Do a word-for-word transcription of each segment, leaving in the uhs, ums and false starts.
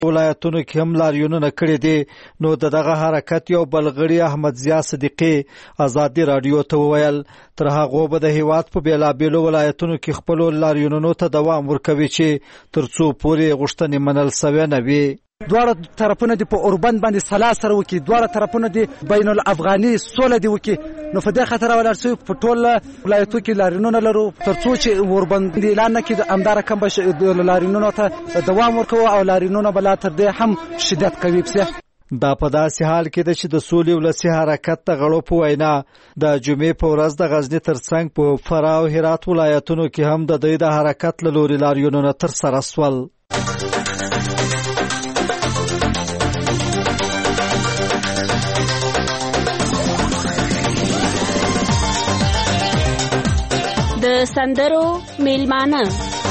ولایتونو کې هم لاریونونه کړي دي. نو دغه حرکت یو بلغړی احمد ضیا صدیقی آزادي رادیو ته وویل تر هغه به د هیواد په بیلابیلو ولایتونو کې خپل لاریونونو ته دوام ورکوي چې ترڅو پورې غوښتنې منل سوی نه وي. دواړه طرفونه دي په اوربند باندې سلا سره وکي، دواړه طرفونه دي بین الافغاني سوله دي وکي. نو په دې خاطر ولاړ شو په ټول ولایتو کې لاریونونه لرو ترڅو چې اوربند اعلان نکړي امدار کم بش لاریونونو ته دوام ورکوي او لاریونونه بل تر دې هم شدت کوي. پسه دا په داسې حال کې ده چې د سولې ولسي حرکت د غړو په وینا د جمعې په ورځ د غزني ترڅنګ په فراه او هرات ولایتونو کې هم د دوی د حرکت له لوري لاریونونه ترسره شول. د سندرو میلمانه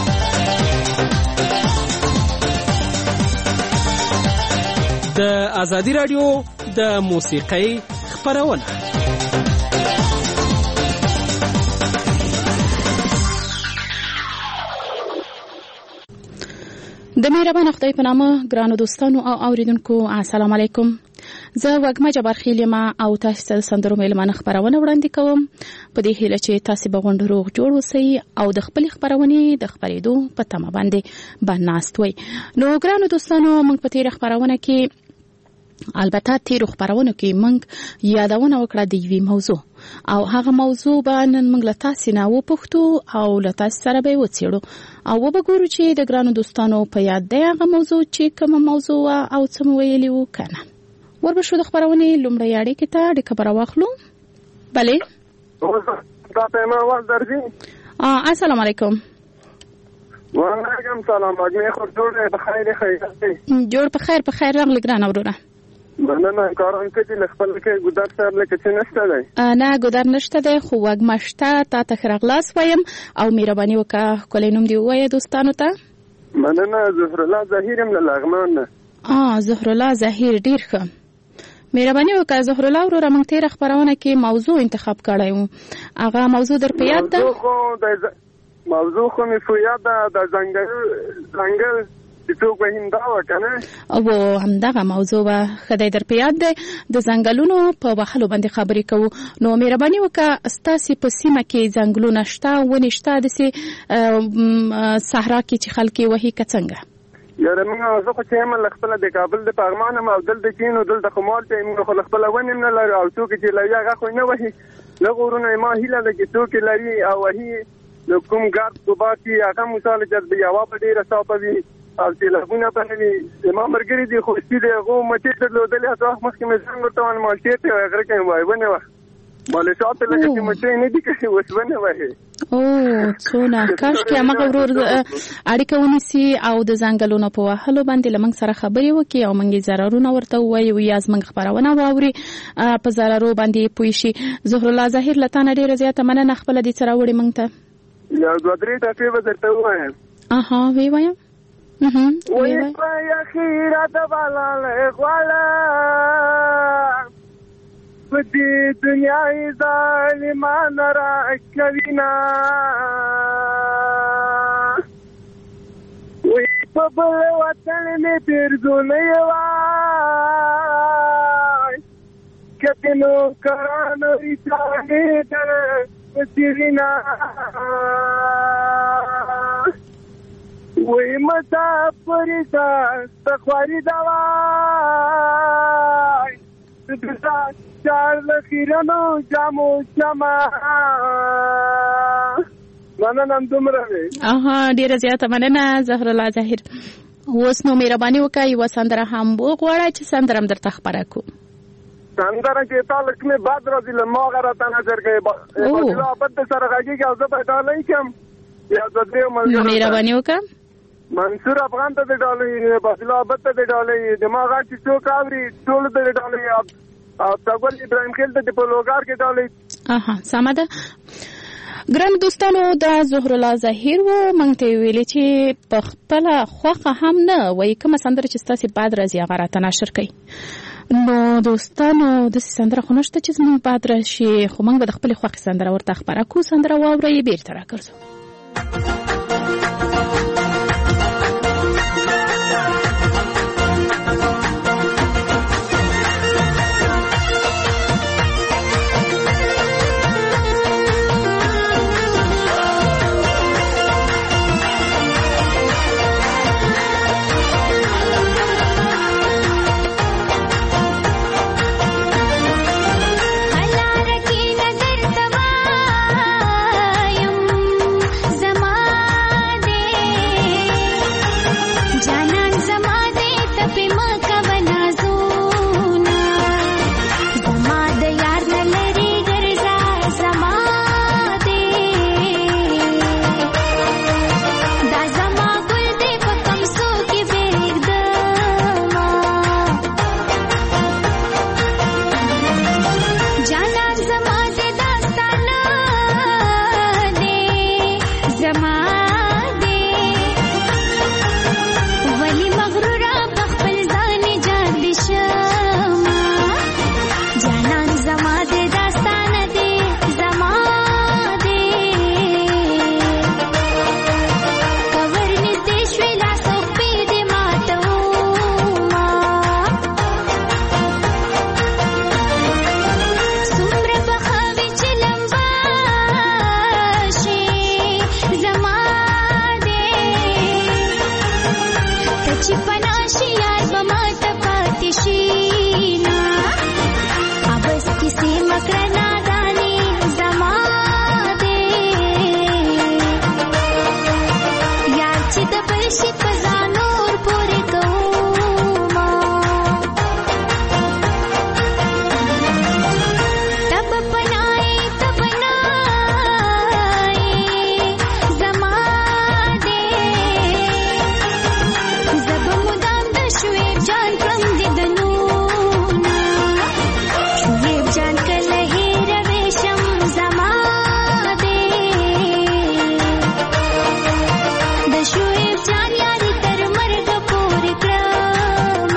د آزادي رادیو د موسیقۍ خپرونه. د مهربان خدای په نامه ګرانو دوستانو او اوریدونکو السلام علیکم. زه وګما جبار خیلما او تاسو ته سندرو میلمانه خبرونه وړاندې کوم په دې هیله چې تاسو به غونډه روغ جوړ اوسئ او د خپل خبرونه د خبرېدو په تمه باندې باندې وي. نو ګرانو دوستانو موږ په تیر خبرونه کې البته تیر خبرونه کې موږ یادونه وکړه د یوې موضوع او هغه موضوع باندې موږ له تاسو نه وپوښتو او له تاسو سره به وڅېړو او وګورو چې د ګرانو دوستانو په یاد دی هغه موضوع چې کوم موضوع او څه ویلي وو کنه. وربشو د خبرونه لومړی اړیکې ته د خبره واخلو. بله دا پیما واز درځي. ا السلام علیکم. وعلیکم سلام. باندې خو جوړ په خیر خیر جوړ په خیر په خیر راغلی ګران اورونه. مننه کارون کې د خپل کې ګودر صاحب لکه چې نشته دی. نه ګودر نشته دی خو وګمشته تا ته خرغلاس وایم او مهرباني وکړه کولې نوم دی وایي دوستانو ته. مننه زهر الله ظهیر من لغمان. اه زهر الله ظهیر ډیر ښه. مهرباني وکړه زهر الله وروره موږ تیر خبرونه کې موضوع انتخاب کړی وو. هغه موضوع در په یاد ده؟ موضوع خو د موضوع خو مې په یاد ده د ځنګل ځنګل چې څوک وهیندا وکنه او همدغه موضوع به خدای در په یاد ده د ځنګلونو په وهلو باندې خبرې کوو. نو مهرباني وکړه ستاسو په سیمه کې ځنګلونه شته ونې شته د صحرا کې چې خلک وهي کڅنګه؟ یاره موږ زه خو چې هم خپل د کابل د پغمان او دل د کینو دل د خمال ته موږ خو خپل ونیم نه لرو او څوک چې لري هغه خو نه وهي لغورونه ما هیله ده چې څوک لري او وهي نو کوم ګارد کوباتي هغه مثال جذب یاوا په ډیره صاحبوي او چې لغونه په لري ما مرګري دي خو چې دغه مچې درلودل هغه مخکې مې څنګه ورته ونه مالټې ته هغه کې وای ونه و مالې شاته لکه چې مچې نه دي کې وسونه وای. او څونه کاش کې هغه ورور اړیکه ونیسي او د ځنګلونو په وهلو باندې لمنګ سره خبرې وکړي او موږ ضررونه ورته وایو یا زمنګ خبرونه واوري په ضررو باندې پوي شي. زهر الله ظاهر لته ډیره زیاته مننه خپل دي سره وړي موږ ته یا دوه درې ټاپې به درته وایم. اها وی وایم اها وی یا خیره د بالا غوالا بدی دنیای ظالمان را کوینا وی په بل وطن می پیرزونه وای کتنو کرانو ایتانی در وسیرینا وی متا پریدا تخواری دوای دتا چار لخیرانو جامو شما مننه دومره اها ډیره زیاته مننه زهر الله ظاهر. اوس نو مهرباني وکړئ یوه سندره هم وغواړئ چې سندره هم درته خپره کړو. سندره کې تا لکه مې باد راځي له ما غره ته نظر کوي بادلا بد سره غږیږي او زه به ډالۍ کړم یا د دې ملګرو مهرباني وکړه منصور افغان ته ډالۍ بادلا بد ته ډالۍ دماغ چې څوک اوري ټول ته ډالۍ او تاګل ابراهیم خیل ته په لوګار کې ډالۍ. اها سمه ده. ګران دوستانو د زهر الله ظاهر و مونږ ته ویلې چې په خپل خوخه هم نه وای کوم سندره چې تاسو بعد راځي هغه راته نشر کړئ. نو دوستانو د سندره خو نشته چې زموږ بعد راشي خو موږ به د خپل خوښ سندره ورته خبره کو سندره واوري بیرته راګرځو. یار به ماته پاتې شي نه اوس کیسې مکړه نادانې زما دی یار چې د بل شي په ځان نور پورې کوما تب پنای تب نای زما دی زب مدام د شویب جان کړم دې د نونه شویب جان کله هېر ویشم زما دی د شویب جان یاري تر مرګ پورې کړم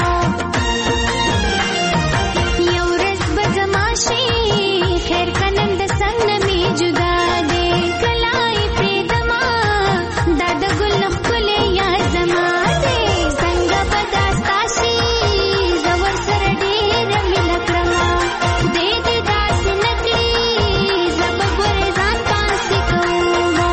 یو ورځ به زما شي خیر کنن د څنګ نه مې جدا دی کلای پرېږدمه دا د ګل ښکلی یار زما دی څنګه به دا ستا شي زه ورسره ډېره مینه کړمه خدای دې داسې نه کړي زه به ګورې ځان پاسې کومه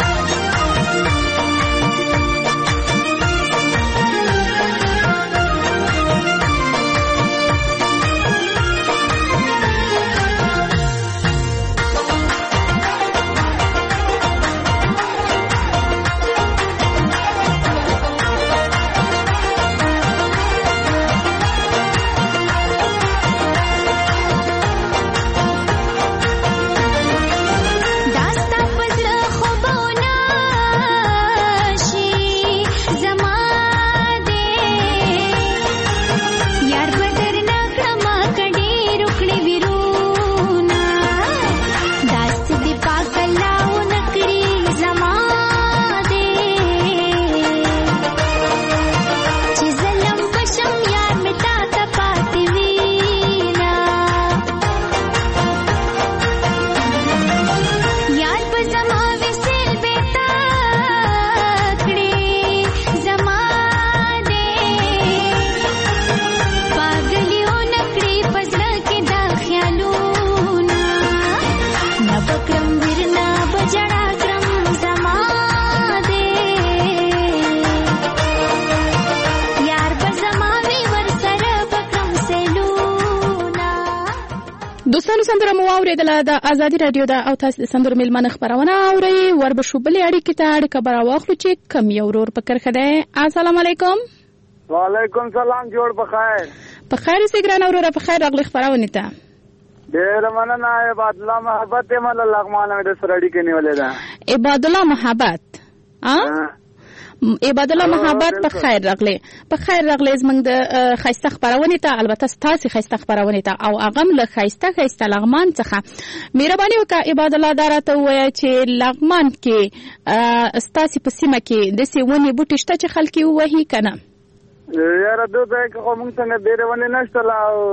دا ستا په زړه خوبونه شي زما دی یار به درنه کړمه که ډېر وکړې ویرونه داسې دې پاک الله ونه کړي زما دی چې ظلم بشم یار مې تا ته پاتې وینا یار په زما وسیل بیتا کړي زما دی پاگلیو نکړي په زړه کې دا خیالونه نه به کړم ویر نه به ژړا کړم زما دی یار به زما وي ورسره به کړم سیلونه دوستانو سندره مو واورېدله د ازادي راډیو ده او تاسو د سندرو میلمانه خپرونه اورئ وربشو بلې اړیکې ته اړیکه به راواخلو چې کم یو ورور په کرښه دی السلام علیکم وعلیکم سلام جوړ بخیر په خیر اوسئ ګرانه وروره په خیر راغلئ خپرونې ته ډېره مننه عباد الله محبت یم الله لغمانه مې درسره اړیکې نیولې ده عباد الله محبت ها عباد الله محبت په خیر راغلئ په خیر راغلئ زموږ د ښایسته خپرونې ته البته ستاسې ښایسته خپرونې ته او هغه هم له ښایسته ښایسته لغمان څخه مهرباني وکړه عباد الله دا راته ووایه چې لغمان کې ستاسې په سیمه کې داسې ونې بوټي شته چې خلک یې ووهي که نه یاره دو ځای کې خو موږ څنګه ډېرې ونې نه شته لا او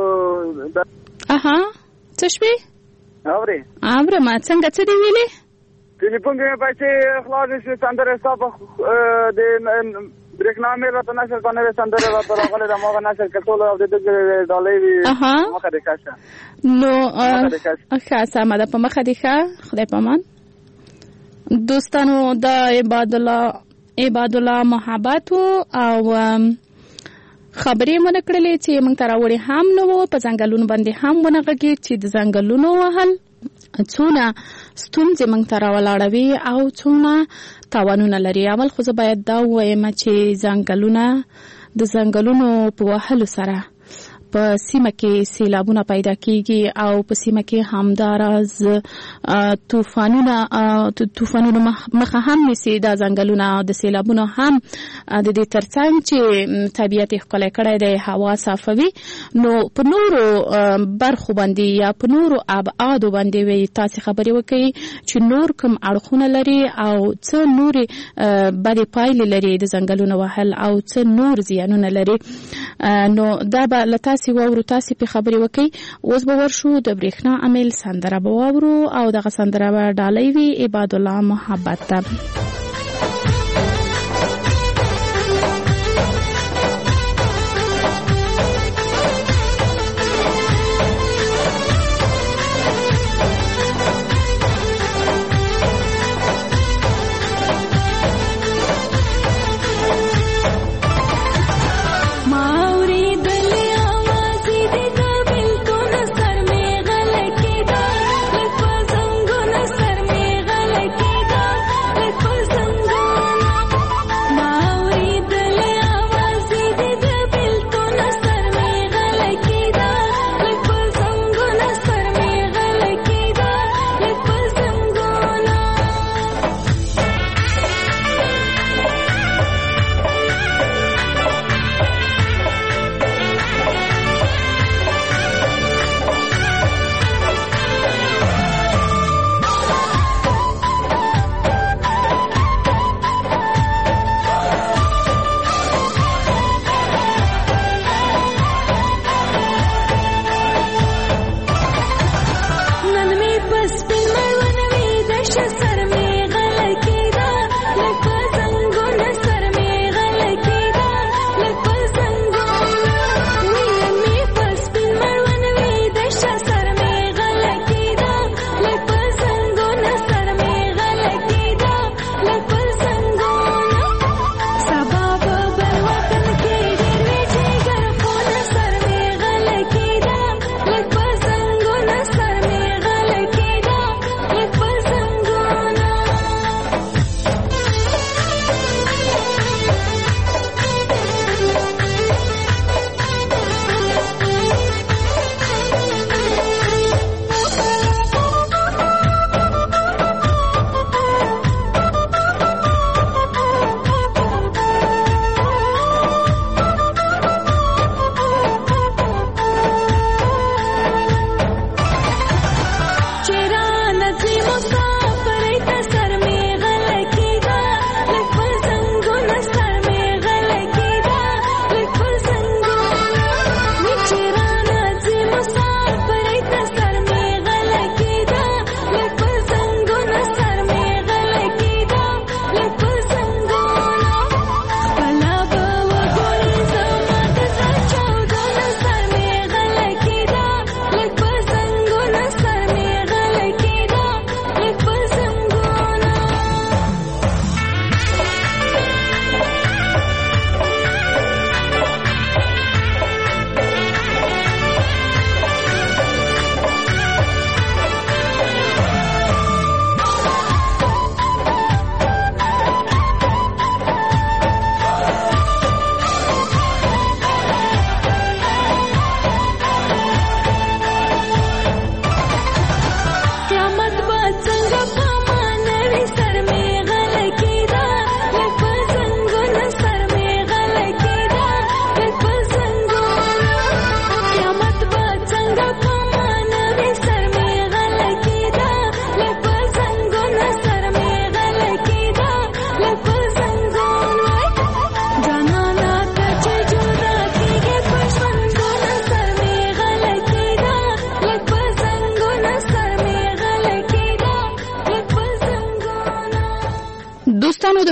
اها څه شوې اورې اورم څنګه څه دې ویلې ټلیفون کې مې پیسې خلاصې شوې سندرې ستا په د برېښنا مې راته نشر په نوې سندرې راته راغلې ده ما هغه نشر کړ ټولو او د ده ډالۍ وي مخه دې ښه شه نو ښه سمه ده په مخه دې ښه خدای په امان دوستانو د عباد الله عباد الله محبت او خبرې مونږ کړلې چې موږ ته راوړې هم نه وو په ځنګلونو باندې هم ونه غږېد چې د ځنګلونو وهل څونه ستونزې موږ ته راولاړوي او څونه تاوانونه لري اول خو زه باید دا ووایم چې ځنګلونه د ځنګلونو په وهلو سره په سیمه کې سیلابونه پیدا کیږي او په سیمه کې همداراز طوفانونه طوفانونو مخه هم نیسي دا ځنګلونه د سیلابونو هم د دې ترڅنګ چې طبیعت ښکلی کړی دی هوا صافوي نو په نورو برخو باندې یا په نورو ابعادو باندې وي تاسې خبرې وکړئ چې نور کوم اړخونه لري او څه نورې بدې پایلې لري د ځنګلونو وهل او څه نور زیانونه لري نو دا به له تاسې واورو تاسې پې خبرې وکړئ اوس به ورشو د برېښنا امیل سندره به واورو او دغه سندره به ډالۍ وي عباد الله محبت ته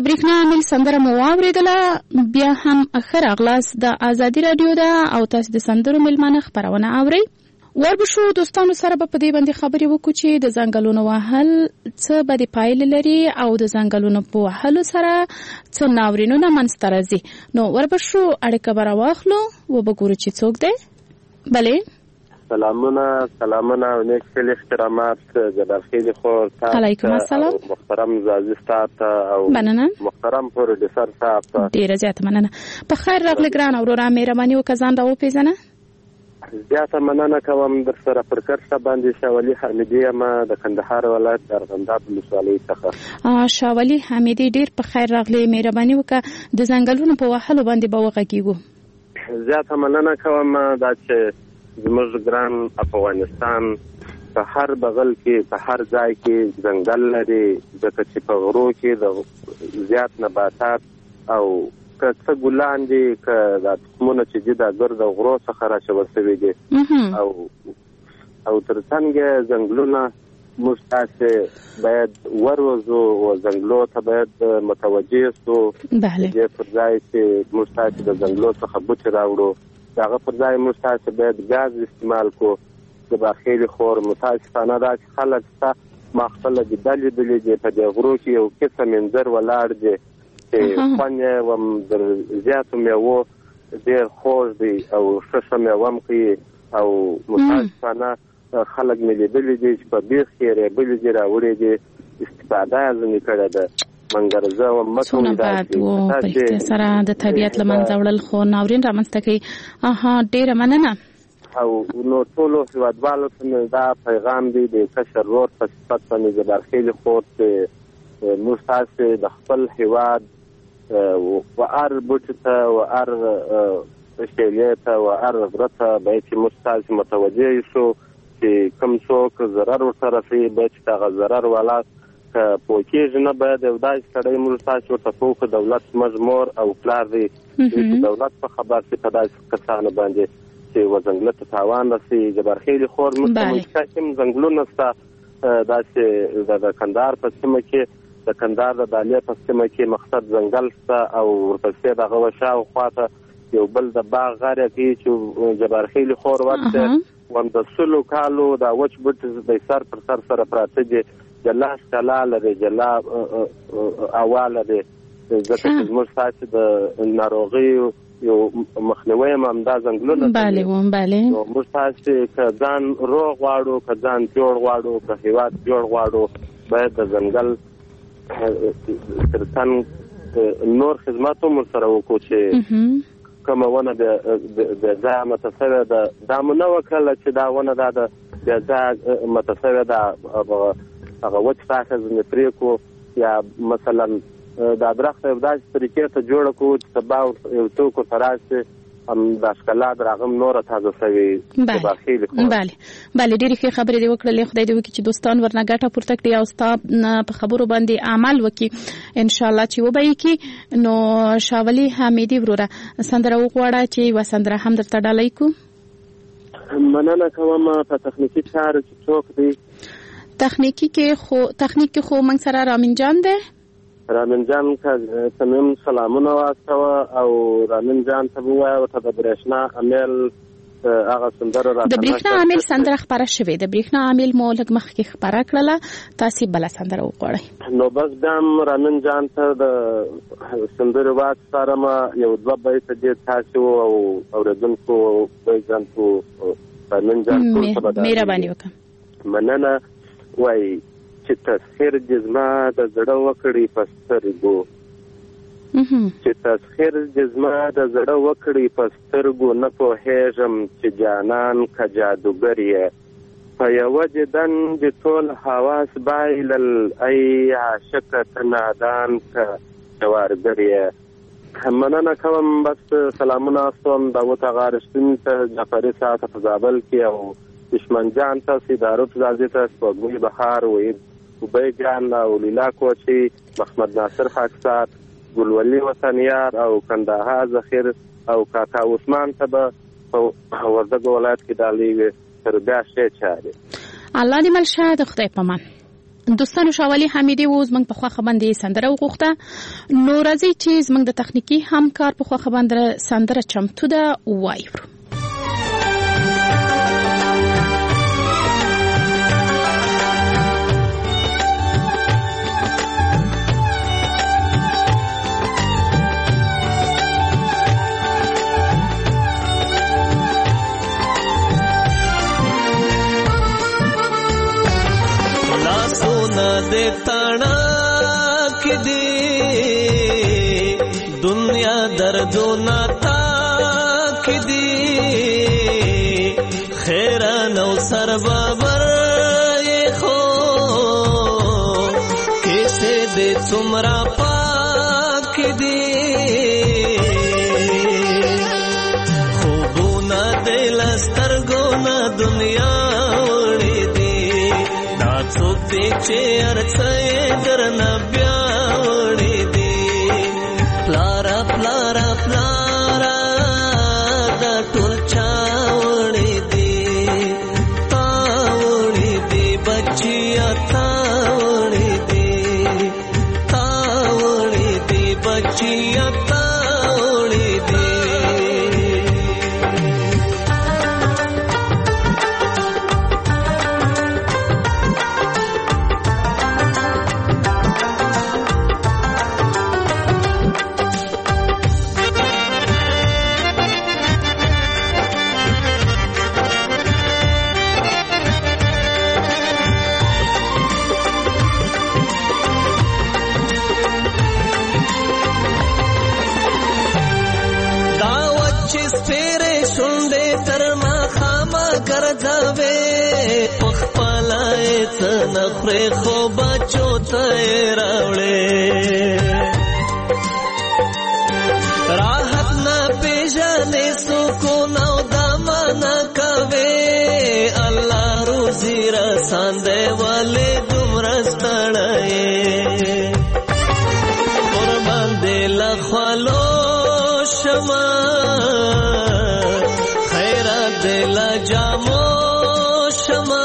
د برېښنا عامل سندره مو واورېدله. بیا هم ښه راغلاست. د ازادي راډیو ده او تاسو د سندرو میلمانه خپرونه اورئ. وربشو دوستانو سره به په دې باندې خبرې وکړو چې د ځنګلونو وهل څه بدې پایلې لري او د ځنګلونو په وهلو سره څه ناورینونه منځته راځي. نو وربشو اړیکه به راواخلو وبګورو چې څوک دی. بلې سلامونه سلامونه او نیک خیل احترامات جبارخیل خور تا علیکم السلام محترم زازی ستاته او مننه محترم پروډوسر صاحب ډیره زیاته مننه. په خیر راغلی ګران اورورا مهرباني وکړه ځان راوپېژنه. زیاته مننه کوم در سره پر کرښه باندې شاولي حمیدي یم د کندهار ولایت د ارغنداب ولسوالۍ څخه. شاولي حمیدي ډیر په خیر راغلی مهرباني وکړه د ځنګلونو په وهلو باندې به وغږیږو. زیاته مننه کوم دا چې زموږ ګران افغانستان په هر بغل کې په هر ځای کې ځنګل لري ځکه چې په غرو کې د زیات نباتات او که څه ګلان دي که دا تخمونه چې دي دا ګرد او غرو څخه راچول شوي دي او او تر څنګ ځنګلونه موږ تاسې باید وروځو او ځنګلو ته باید متوجه سو. دې پر ځای چې موږ تاسې د ځنګلو څخه بوټي راوړو دغه پر ځای موږ تاسې باید ګاز استعمال کړو. د بخیل خور متاسفانه دا چې خلک شته ما خپله لیدلې لیدلې دي په دې غرو کې یو قسم منظر ولاړ دی چې خوند یې هم در زیاتو میوو ډېر خوږ دی او ښه ښه میوه هم کوي او متاسفانه خلک مې لیدلي دي چې په بیخ کې یې ریبلې دي راوړې دي استفاده یې ځینې کړې ده. منګرزه و مکوي دا سره د طبیعت له منځه وړل خو ناورین رامنځته کوي. اها ډېره مننه. او نو ټولو هېوادوالو ته مې دا پیغام دی د کشر ورور په صفت باندې جبارخیل خور چې موږ تاسې د خپل هېواد و هر بوټي ته و هر شیلې ته و هر غره ته باید چې موږ تاسې متوجه شو چې کوم څوک ضرر ورته رسوي باید چې دغه ضرر والا که پوه کېږي نه باید یو داسې سړی موږ تاسې ورته پوه دولت زموږ مور او پلار دی چې دولت په خبر شي په داسې کسانو باندې چې و ځنګله ته تاوان رسي. جبارخیل خور موږ په منطقه کې هم ځنګلونه شته داسې د کندهار په سیمه کې د کندهار د دالې په سیمه کې مقصد ځنګل شته او ورپسې دغه و شاوخوا ته یو بل د باغ غاړه کې چې جبارخیل خور ورته وم د سلو کالو دا وچ بوټي د سر پر سر سره پراته دي جلا ښکلا لري جلا هوا لري ځکه چې زموږ تاسې د ناروغیو یو مخنیوی هم همدا ځنګلونه بله وم بله نو موږ تاسې که ځان روغ غواړو که ځان جوړ غواړو که هېواد جوړ غواړو باید د ځنګل تر څنګ نور خدمات هم ورسره وکړو چې کومه ونه د ځایه متصویه ده دا مو نه وکړله چې دا ونه دا د د ځایه متصویه ده هغه وچ ساحه ځینې پرې کړو یا مثلا دا درخت یو داسې طریقې ته جوړه کړو چې سبا یو څوک ورته راشي هم دا ښکلا د هغه هم نوره تازه شوې. بله بله بله ډېرې ښې خبرې دې وکړلې. خدای دې وکړي چې دوستان ورنه ګټه پورته کړي او ستا په خبرو باندې عمل وکړي انشاءالله چې وبه یې کړي. نو شاولي حمیدي وروره سندره وغواړه چې یوه سندره هم درته ډالۍ کړو. مننه کوم. په تخنیکي چارو کې څوک دی؟ تخنیکی کې خو تخنیک کې خو موږ سره رامین جان دی. رامین جان ته مې سلامونه واستوه او رامین جان ته به ووایه ورته د برېښنا امیل هغه سندره راته د برېښنا امیل سندره خپره شوې د برېښنا امیل مو لږ مخکې خپره کړله تاسې بله سندره وغواړئ. نو بس بیا هم رامین جان ته د سندرې واستارم یو دوه بیته دې تاسې و او اورېدونکو بیجان کو رامین جان مهرباني وکړه. مننه. وای چې تسخیر دې زما د زړه وکړي په سترګو چې تسخیر دې زما د زړه وکړي په سترګو نه پوهېږم چې جانان که جادوګر یې په یوه دیدن د ټول حواس بایلل ای عاشقه ته نادان که جوارګر یې. مننه کوم. بس سلامونه استوم داود اغا رښتین ته جعفري صاحب په زابل کې او دشمن جان ته سیداروف زازی ته سپوږمۍ بهار وحید اوبی جان او لیلا کوچی محمد ناصر خاکسار ګلولي وطنیار او کندهار ذخیر او کاکا عثمان ته به په وردګو ولایت کې ډالۍ وي تر بیا شی چارې. الله دې مل شه د خدای په امان. دوستانو شاولي حمیدي و زمنګ په خواخه باندې سندره وغوښته. نو راځي چې زمنګ د تخنیکی همکار په خواخه باندې سندره چمتو ده وایو. दे ताना की दी दुनिया दर्दो नाता की दी खैरा नौ सरबाबर ये खो कैसे दे तुमरा पाक दी खूबो ना दे लस्तर गो ना दुनिया चेयर चेदर न ब्यावड़ी दी प्लारा प्लारा प्लारा दा टुल चावड़ी दी तावड़ी दी बच्चिया तावड़ी दी तावड़ी दी बच्चिया तावड़ी दी नखरे खो बचो तैरावड़े राहत न पेशने सुकून दामा न कवे अल्लाह रोजी रसांदे वाले गुमरस्तड़े कुर्बान दे लखवालो शमा खैरा दे लजामो शमा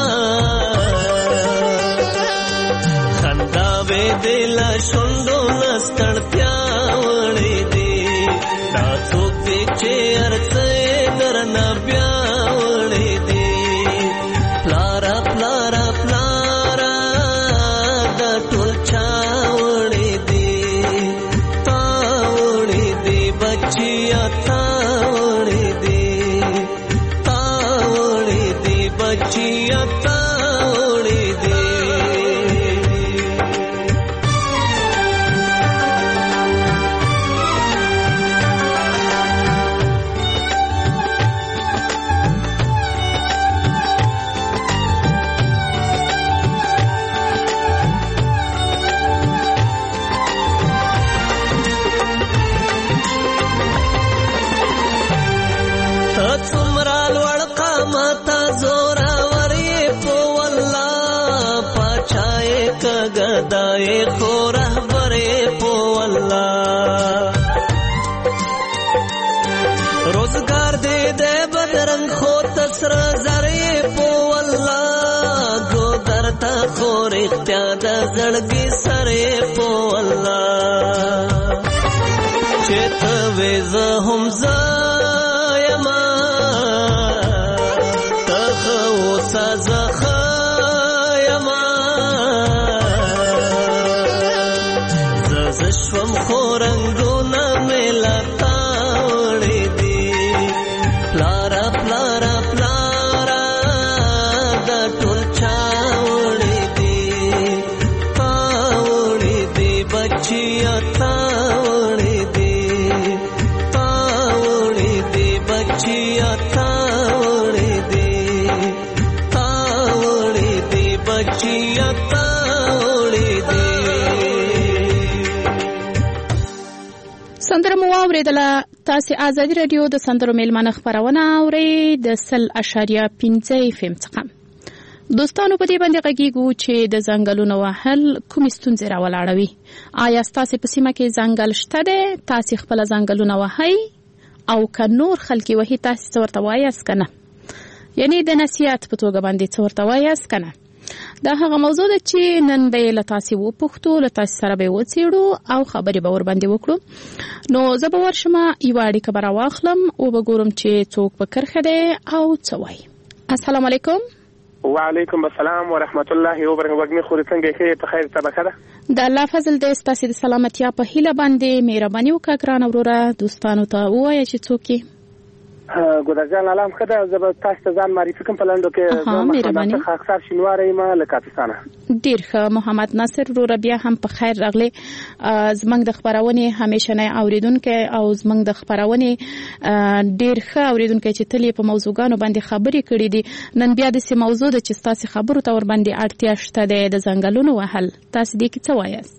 दिला शुंडो नस्तड़त्या वड़ी दी दासो पीछे अर्थे दरना ब्यावड़ी दी प्लारा प्लारा प्लारा दा टुल चावड़ी दी तावड़ी दी बच्चिया तावड़ी दी तावड़ी दी बच्चिया तावड़ी दी गदाए खो रहबरे पो अल्लाह रोजगार दे दे बदरंग खो तसर जरे पो अल्लाह गो दरता खो इख्तियार जड़गी सरे पो अल्लाह चेत वेज हम जायमा तखो सजख स्वम खोरंगोना मेला तावड़ी दी प्लारा प्लारा प्लारा दा टुल चावड़ी दी तावड़ी दी बच्चिया तावड़ी दी तावड़ी दी बच्चिया तावड़ी दी तावड़ी दी बच्चिया तावड़ी दी سندره مو واوریدله. تاسو آزادي رادیو د سندرو میلمانه خبرونه اورئ د سل اشاریه پنځه اف ام څخه. دوستانو په دې باندې غږیږو چې د ځنګلونو وهل کوم ستونزې راولاړوي. آیا تاسو په سیمه کې ځنګل شته ده؟ تاسو خپل ځنګلونه وهئ او که نور خلک وهي تاسو ورته وایاست کنه؟ یعنی د نصیحت په توګه باندې څه ورته وایاست کنه؟ دا هغه موضوع ده چې نن به له تاسې وپوښتو، له تاسې سره به وڅېړو او خبرې به ورباندې وکړو. نو زه به ورشم یوه اړیکه به راواخلم او به ګورم چې څوک په کرښه دی او څه وایي. السلام علیکم. وعلیکم السلام ورحمت الله وبرکاته. وګمې خوري څنګه ښه په خیر طبقه ده؟ د الله فضل دی. ستاسې د سلامتیا په هیله باندې مهرباني وکړه ګرانه وروره دوستانو ته ووایه چې څوک یې. ګلجان علام ښه ده. زه به تاسو ته ځان معرفي کوم په لنډو کې. ها مهرباني. زه خاکسار شینواری یم له کاپیسانه. ډېر ښه محمد ناصر وروره بیا هم په خیر راغلی. زموږ د خپرونې همیشنی اوریدونکی او زموږ د خپرونې ډېر ښه اوریدونکی چې تل یې په موضوعګانو باندې خبرې کړي دي. نن بیا داسې موضوع ده چې ستاسې خبرو ته ورباندې اړتیا شته دی، د ځنګلونو وهل. تاسې دې کې څه وایاست؟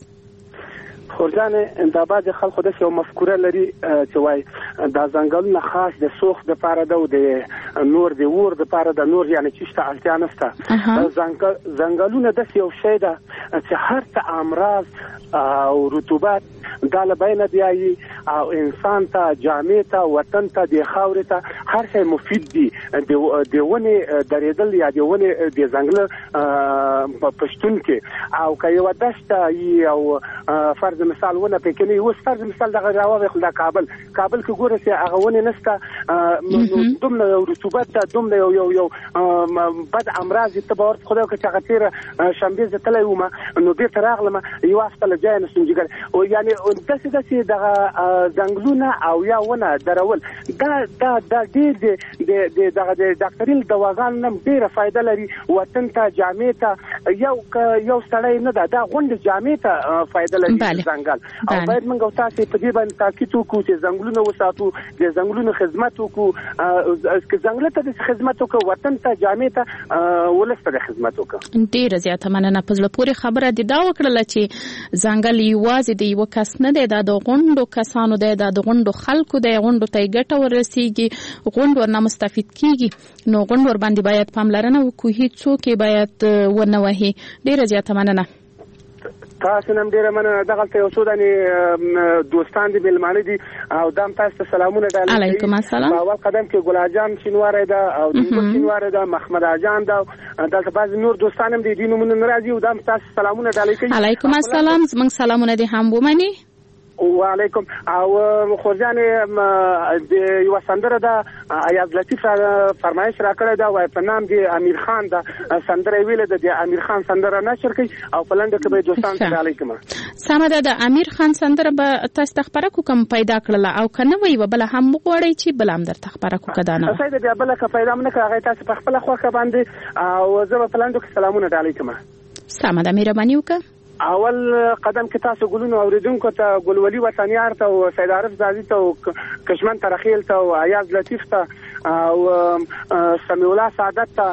خورجانې دا بعض خلکو داسې یو مفکوره لري چې وایي دا ځنګلونه خاص د سوخت دپاره ده او د نور د اور دپاره ده، نور یعنې چې شته اړتیا نشته. ځنګلونه داسې یو شی ده چې هر څه امراض او رطوبت دا له بینه بیایي او انسان ته، جامې ته، وطن ته، د خاورې ته هر شی مفید دي. د ونې درېدل یا د ونې د ځنګله په شتون کې او که یوه دشته وي او فرض مثال ونه پکې نه وي. اوس فرض مثال دغه راواخلو د کابل کابل کې ګوره چې هغه ونې نشته، دومره یو رطوبت ده، دومره یو یو یو بد امراض ته به ورته خدای وکړي چې هغه تېره شنبې زه تللی وم نو بېرته راغلم یوه هفته له ځایه نه ستونزېګر. یعنې داسې داسې دغه ځنګلونه او یا ونه درول دا دا دا ډېر د دغه د ډاکټري له دواګانو نه ډېره فایده لري. وطن ته، جامې ته، یو یو سړی نه ده دا غونډې جامې ته فایده لري ځنګل. او باید موږ او تاسې په دې باندې تاکید وکړو چې ځنګلونه وساتو، د ځنګلونو خدمت وکړو. که ځنګله ته د خدمت وکړو، وطن ته، جامې ته، ولس ته د خدمت وکړو. ډېره زیاته مننه. په زړه پورې خبره دې دا وکړله چې ځنګل یوازې د یوه کس نه دی، دا د غونډو کسانو دی، دا د غونډو خلکو دی. غونډو ته یې ګټه ورسېږي، غونډ ورنه مستفید کېږي. نو غونډ ورباندې باید پاملرنه وکړو، هېڅوک یې باید ونه وهي. ډېره زیاته مننه. تاسو نن ډیره مننه. دغلته یو څو دانې دوستان دي، مېلمانه دي او دا هم تاسو ته سلامونه ډالۍ کوي. علیکم السلام. په اول قدم کې ګلاجان شینواری ده او دنګل شینواری ده، محمد اجان ده، دلته بعضې نور دوستان هم دي، دوی نومونه نه راځي او دا هم تاسو سلامونه ډالۍ کوي. علیکم السلام. زموږ سلامونه دې هم ومني. وعلیکم. او خورجانې د یوه سندره ده ایاز لطیف فرمایش را کړی ده، وایي په نام د امیر خان ده سندره یې ویلې ده، د امیر خان سندره نشر کوي او په لنډه کې به یې دوستانو ته ډالۍ کوم. سمه ده. د امیر خان سندره به تاسو ته خپره کړو کوم پیدا کړله او که نه وي یوه بله هم وغواړئ چې بله هم درته خپره کړو که دا نه صحیح ده. بیا بله که پیدا هم نه کړه هغه تاسو په خپله خوښه باندې او زه به په لنډو کې سلامونه ډالۍ کوم. سمه ده. مهرباني وکړه. اول قدم کې تاسو ګلونو اوریدونکو ته، ګلولي وطنیار ته او سید عارف زادي ته او کشمن ترخیل ته او ایاز لطیف ته او سمیع الله سعادت ته،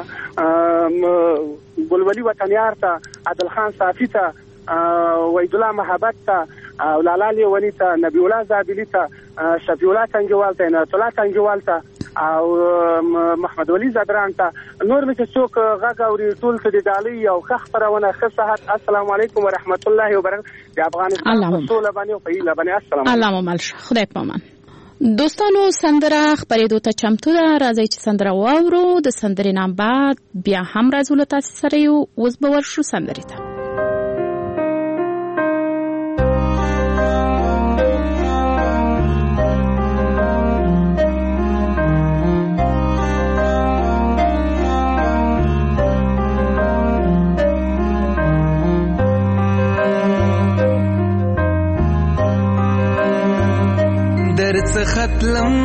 ګلولي وطنیار ته، عادل خان صافي ته، وحید الله محبت ته او لالا لیونی ته، نبی الله زابلی ته، شفیع الله تنګیوال ته، عنایت الله تنګیوال ته او محمد ولی زدران ته، نور مې چې څوک غږ اوري ټول ته د ډالۍ او ښه خپرونه ښه صحت. السلام علیکم ورحمت الله وبرکاته. د افغانستان په سوله باندې او په هیله باندې السلام علیکم. الله مو مل شه. خدای پامان. دوستانو سندره خپرېدو ته چمتو ده. راځئ چې سندره واورو. د سندرې نه بعد بیا هم راځو له تاسې سره یو. اوس به ورشو سندرې ته. ختلم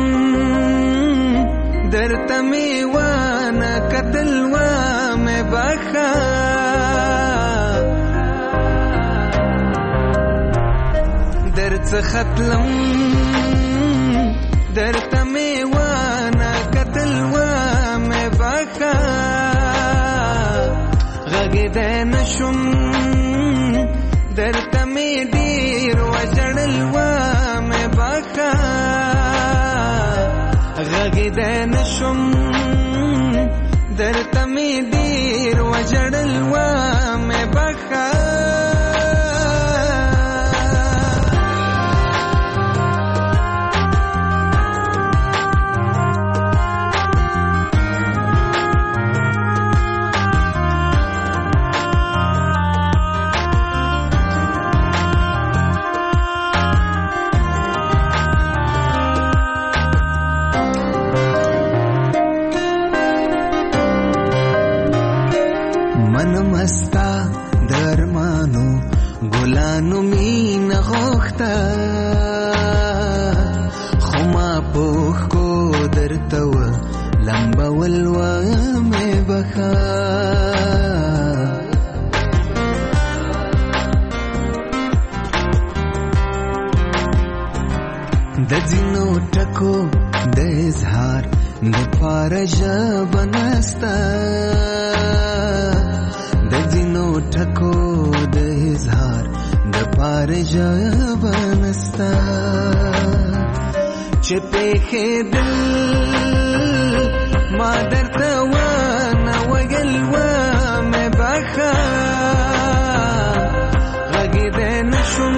درته می وانه کتل و مې بخا درته ختلم درته می وانه کتل و مې بخا غږ دې نشم درته می ډیر وجړل و مې بخا غږ دې نشم درته می ډیر وجړل و مې بخا ستا درمانو ګلانو مینه غوښته خو ما پوښ کو درته و لمبول ومې بخا د ځینو ټکو د اظهار د پاره ژبه نسته د ځینو ټکو د اظهار د پاره ژبه نسته چې پېښېدل ما درته ونه ویل ومې بخا غږېدی نه شوم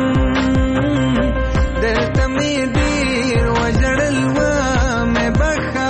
درته مې ډېر وژړل ومې بخا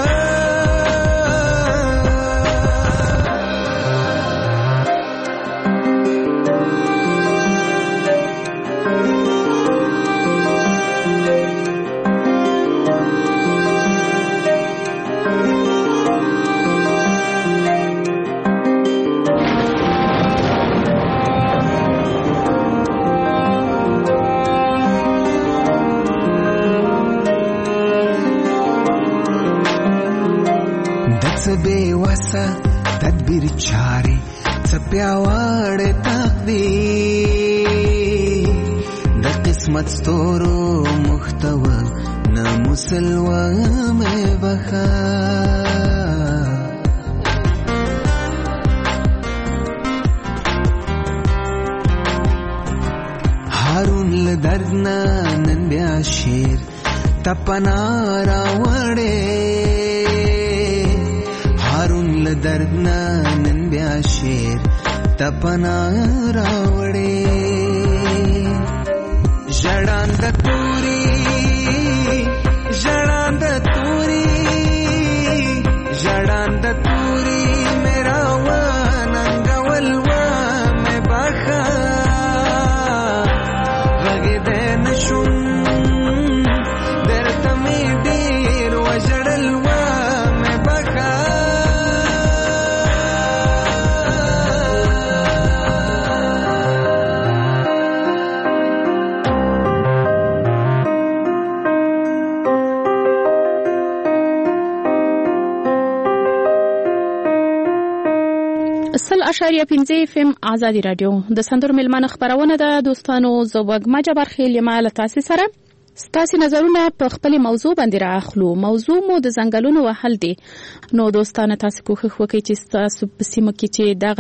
بے وسه تدبیر چاري څه پیاوړی تقدیر د قسمت ستورو محتوى نه مسلوه مې بخا هارون له درد نه نن بیا شیر تپنا راوړې هارون له درد نه نن بیا شیر تپنا راوړې ژړان د توري ژړان د توري ژړان د توري میرا وننګول ومې بخا غږېدی نه شوم درته مې ډېر وژړل ومې بخا سل اشاریه پنځه اف ام آزادي رادیو د سندرو ملمنه خبرونه ده دوستانو زه وګما جبر خیل یم له تاسو سره ستاسو نظرونه په خپل موضوع باندې راخلو موضوع مو د ځنګلونو وهل دي نو دوستانه تاسو کوښښ وکړئ چې تاسو په سیمه کې چې دغه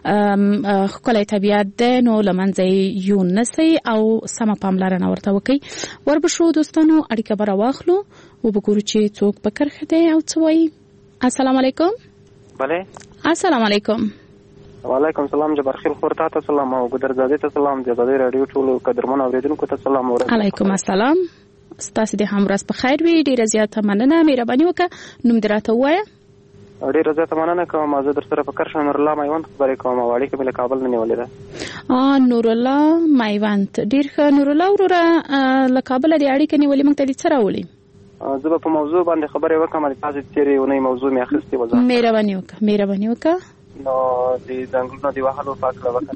ښکلی طبیعت ده نو لمنځه یو نسی او سمه پاملرنه ورته وکړئ وربشو دوستانو اړیکه به راواخلو وبګورو چې څوک په کرښه دی او څه وایي السلام علیکم بله السلام علیکم وعلیکم السلام جبر خیل خور ته سلام او ګدرزاده ته سلام د زاده رادیو ټولو قدرمن اوریدونکو ته سلام ورکوم علیکم السلام ستاسو د همراز په خیر وي ډیره زیاته مننه مهرباني وکړه نوم دراته وایه ډیره زیاته مننه کوم زه در سره په کرښه نور الله مایوند خبرې کوم واړی کې بل کابل نه نیولې ده ا نور الله مایوند ډیر ښه نور الله وروره له کابل دی اړیکه نیولې موږ ته دې سره ولې زه په موضوع باندې خبرې وکم د تاسو تیرې ونې موضوع مې اخیستې و مهرباني وکړه مهرباني وکړه نو د ځنګلونو د وهلو فاصله وکړه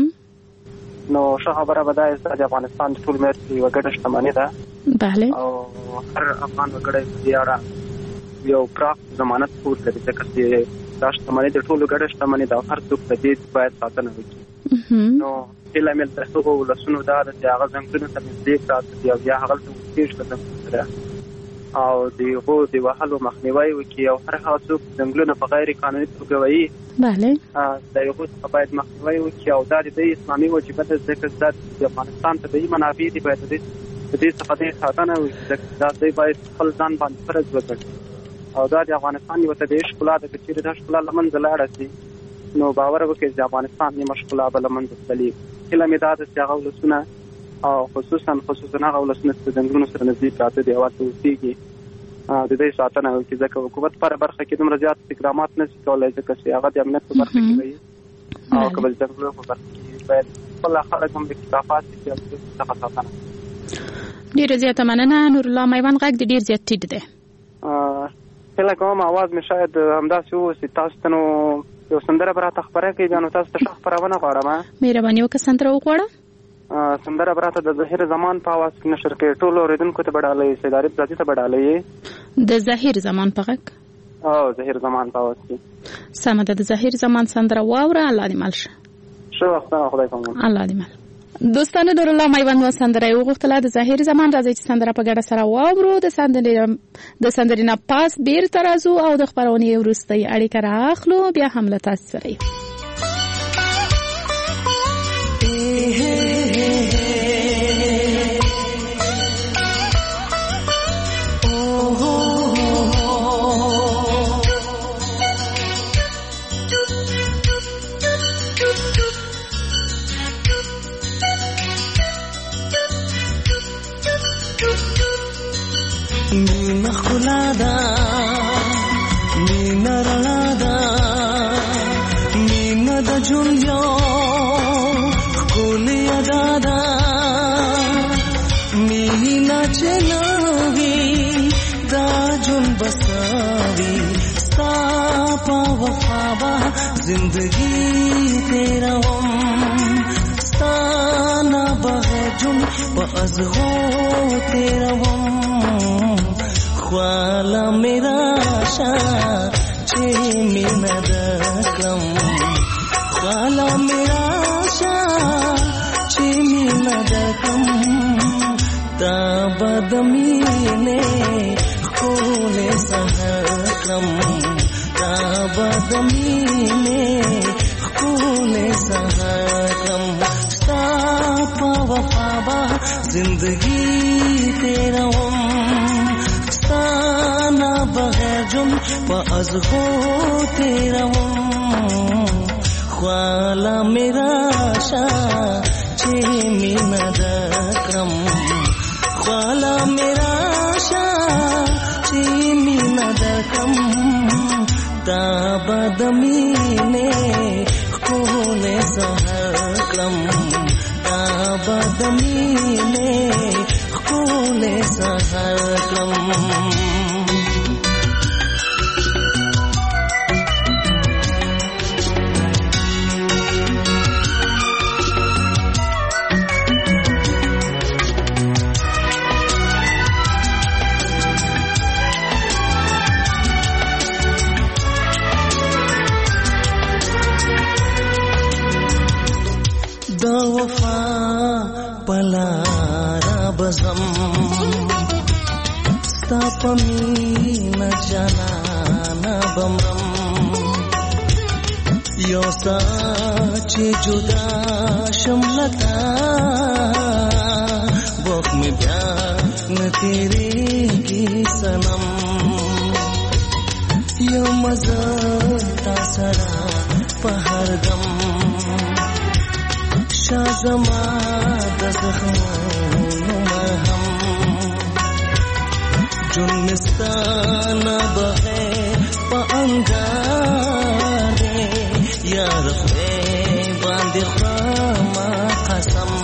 نو ښه خبره به دا چې د افغانستان د ټول ملت یوه ګډه شتمني ده بله او هر افغان وګړی په دې اړه یو پراخ ضمانت پور لري ځکه چې دا شتمني د ټولو ګډه شتمني ده او هر څوک په دې باید ساتنه وکړي نو هیله مې د هغو ولسونو دا ده چې هغه ځنګلونو ته نږدې پراته دي او یا هغلته اوسېږي که ځنګلونو سره او د هغو د وهلو مخنیوی وکړي او هر هغه څوک ځنګلونه په غیر قانوني توګه وهي بله د هغو څخه باید مخنیوی وکړي او دا د دوی اسلامي وجیبه ده ځکه دا د افغانستان طبیعي منابع دي باید د دې څخه ډېر ساتنه وکړي ځکه دا دوی باید خپل ځان باندې فرض وکړي او دا د افغانستان یوه طبیعي ښکلا ده که چېرې دا ښکلا له منځه لاړه شي نو باور وکړئ چې د افغانستان نیمه ښکلا به له منځه تللي هیله مې دا ده چې هغه ولسونه او خصوصا خصوصا هغه ولسونه چې د ځنګلونو سره نږدې پراته دي او هلته اوسېږي د دې ساتنه وکړي ځکه حکومت په برخه کې دومره زیات اقدامات نه شي کولی ځکه چې هغه د امنیت په برخه کې وي او که به د ځنګلونو په برخه کې باید خپل خلک هم د اکتفاات وکړي او د دې څخه ساتنه ډېره زیاته مننه نور الله میوند غږ دې ډېر زیات ټیټ دی هیله کوم اواز مې شاید همداسې واوسي تاسو ته نو یو سندره براته خبره کوي بیا نو تاسو ته ښه خپرونه غواړم. مهرباني وکړه سندره وغواړه. سندره براته د ظهیر زمان په اواز کې نشر کوي. ټول اوریدونکو ته بډالۍ، سید عارف ذاتي ته بډالۍ. د ظهیر زمان په غږ او ظهیر زمان په اواز کې سمه ده. د ظهیر زمان سندره واوره. الله دې مل شه. ښه وخت خدای کوم. الله دې مل. دوستانو نور الله میوند و سندره یو غوښتله د ظهیر زمان. راځي چې سندره په ګډه سره واورو. د سندرې د سندرې نه پاس بیرته راځو او د خپرونې وروستۍ اړیکه راخلو. بیا هم له تاسو سره یو. مینا خلا دا مینا رڼا دا مینا د ژوند یو ښکلې ادا دا مینا چې نه وي دا ژوند بساوي ستا په وفا به زندګي تېروم ستا نه بغیر ژوند په ازغو تېروم خوالا میرا شا چه مینا دکم خوالا میرا شا چه مینا دکم تا بدمینه خول سهرکم تا بدمینه خول سهرکم ستا پا وفا با زندگی تیروم ستانا بغیر جن پا ازغو تیروم خوالا میرا شا چه مینا دکم خوالا میرا شا چه مینا دکم دا بدمینه خول سهرکم دا بدمینه خول سهرکم دا وفا پلارا بزم ستا پمین جانانا بمرم یو سا چی جدا شملتا وقت میں بیا تیرے کی سنم یو مزتا سرا پہر دم شازما د زخمونو مرهم جون مستانا بغیر پا انگار یا رفے باندې خواما قسم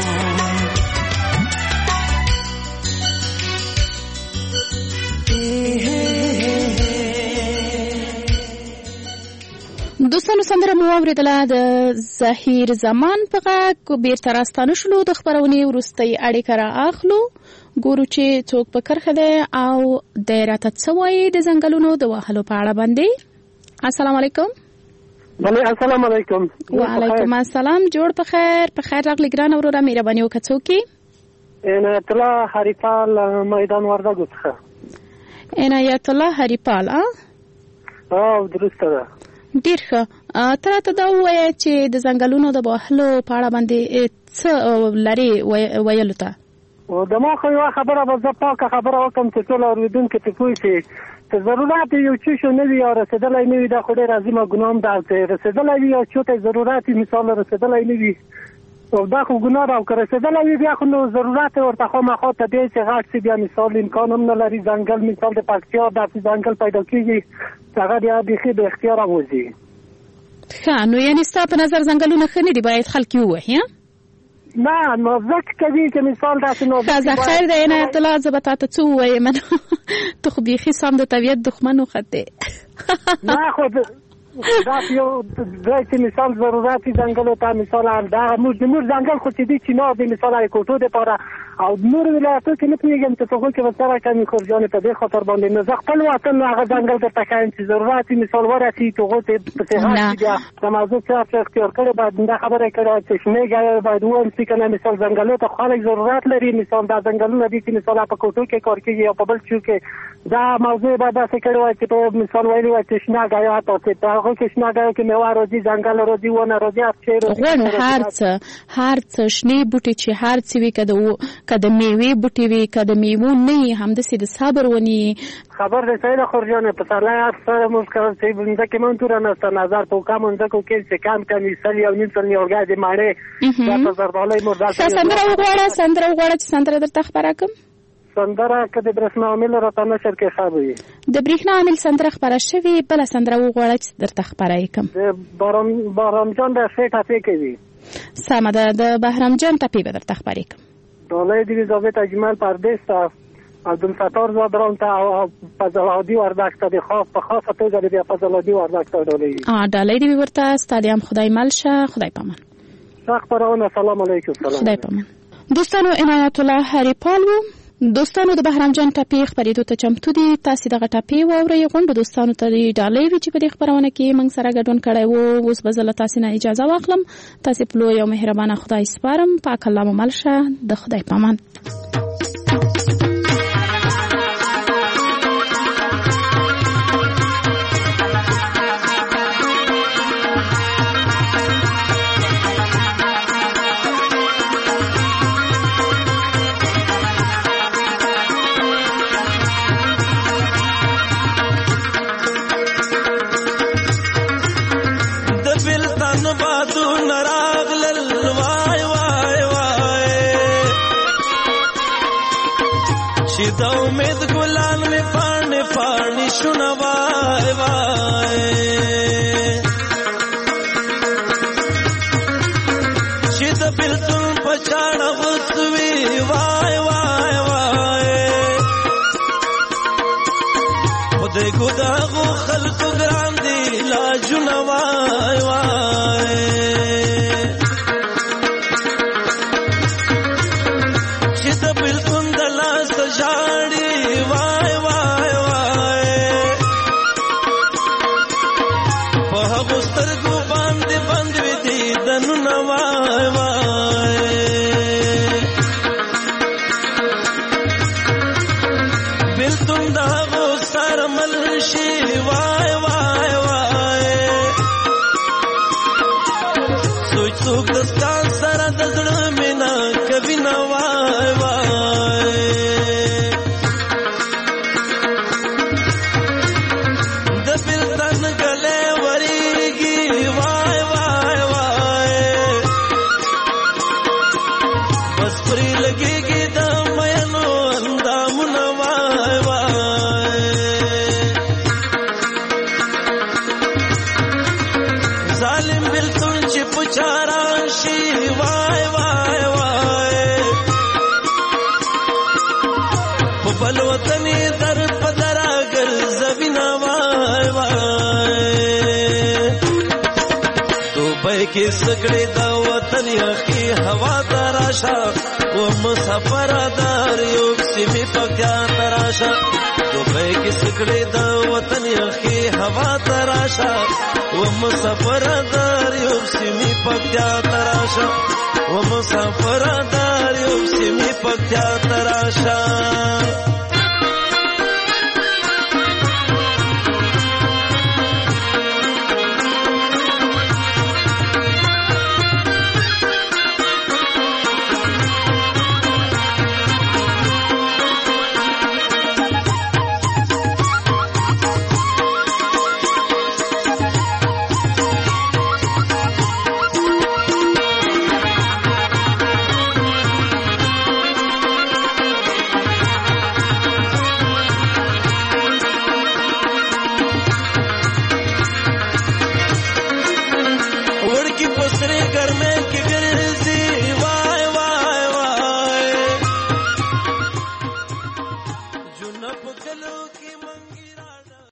دوستانو سندره مو واورېدله د ظهیر زمان په غږ. بیرته راستانه شولو د خپرونې وروستۍ اړیکه را اخلو. ګورو چې څوک په کرښه دی او دی راته څه وایي د ځنګلونو د وهلو په اړه باندې. السلام علیکم. بله السلام علیکم. وعلیکم السلام. جوړ په خیر. په خیر راغلی ګرانه وروره. مهرباني وکړه څوک یې؟ عنایت الله هریپال میدان وردګو څخه. عنایت الله هریپال. او درسته ده. ډیر ښه. ته راته دا ووایه چې د ځنګلونو د وهلو په اړه باندې څه لرې ویلو ته؟ د ما خو یوه خبره به زه پاکه خبره وکړم چې ټول اورېدونکي ترې پوه شي چې ضرورت یو څه شو نه وي یا رسېدلی نه وي دا خو ډېر عظیمه ګناه هم ده چې رسېدلی وي یا چا ته ضرورت وي مثال رسېدلی نه وي او دا خو ګناه ده او که رسېدلی وي بیا خو نو ضرورت یې ورته خامخا ته دی چې غټ شي بیا مثال امکان هم نه لري ځنګل مثال د پکتیا داسې ځنګل پیدا کېږي چې هغه بیا بیخي بې اختیاره وځي. ښه نو یعنې ستا په نظر ځنګلونه ښه نه دي باید خلک یې ووهي؟ نه نو ځکه کوي چې مثال داسې نو ښه خیر دی عنایت الله زه به تا ته څه ووایم ته خو بیخي سم د طبیعت دښمن وخت دی. نه خو دا یو دوی چې مثال ضرورتي ځنګلو ته مثال دا موږ د موږ ځنګل خو چې دي چینار د مثال د کوټو دپاره او نور ولایتو کې نه پوهېږم چې په هغو کې به سره کمې خورجانې په دې خاطر باندې نو زه خپل وطن نو هغه ځنګل درته ښایم چې ضرورتي مثال ورسي چې هغو ته په صحت کې بیا د موضوع څه اختیار کړی باید دا خبره یې کړې چې شنې ګیاوې باید وویل شي که نه مثال ځنګلو ته خلک ضرورت لري مثال دا ځنګلونه دي چې مثال په کوټو کې کار کېږي او په بل څو کې دا موضوع باید داسې کړې وای چې په مثال ویلي وای چې شنه ګیا حتی چې په هغو کې شنه ګیاو کې میوه راځي ځنګل راځي ونه راځي هر څه غونډ هر څه هر څه شنې بوټي چې هر څه وي که د که د میوې بوټي وي که د میوو نه وي همداسې د صبر ونې خبر دی صحیح ده خورجانې په سرلی هر سره موږ کوم چې مځکې من توره نسته نظر په کمو مځکو کې چې کم کم سل یو نیم سل نیولګۍ د مڼې دا په زردالۍ مور دلته سندره وغواړه سندره وغواړه چې سندره درته خپره کړم سندره که د برېښنا عامل راته نشر کې ښه به وي د برېښنا عامل سندره خپره شوې بله سندره وغواړه چې درته خپره یې کړم د بهرام جان د ښې ټپې کوي سمه ده د بهرام جان ټپې به درته خپرې کړم ډالۍ د ضابط اجمل پردیس ته عبدالستار زادران ته او فضلالدي وردګ ته د خاص په خاصه توګه د فضلالدي وردګ ته ډالۍ ډالۍ دې ورته ستا دې هم خدای مل شه خدای پامان ښه خپرونه سلام علیکم خدای پامان دوستانو عنایت الله هریپال و دوستانو د بهرام جان ټپې خپرېدو ته چمتو دي تاسې دغه ټپې واورئ غونډو دوستانو ته ډالۍ وي چې په دې خپرونه کې موږ سره ګډون کړی و اوس به زه له تاسې نه اجازه واخلم تاسې په لوی او مهربانه خدای سپارم پاک الله مو مل شه د خدای پامان د امید ګلان می پاڼې پاڼې شونه وای وای چې د بلتون په چاړه غوڅوي وای وای وای خدای ګداغو خلکو ګران دي لاجونه وای وای چې د بلتون د لاس جاړي وای وای وای په هغو سترګو باندې باندې دي دنونه وای وای بلتون د هغو سره مل شي وای وای وای سوچ څوک د ستان سره د زړه مینا کوي نه وای وای د بلتن ګلې وریږي وای وای وای بس پرې لګيږي د مینو اندامونه وای وای ظالم بلتون چې پچارا شي وای وای وای په بل وطن در پدرا ګرځوینا وای وای دوبۍ کې سګړې دا وطن یخي هوا تراشا و مسافر دار یو سیمې پکیا تراشا دوبۍ کې سګړې دا وطن یخي هوا تراشا و مسافر دار یو سیمې پکیا تراشا و مسافر دار یو سیمې پکیا تراشا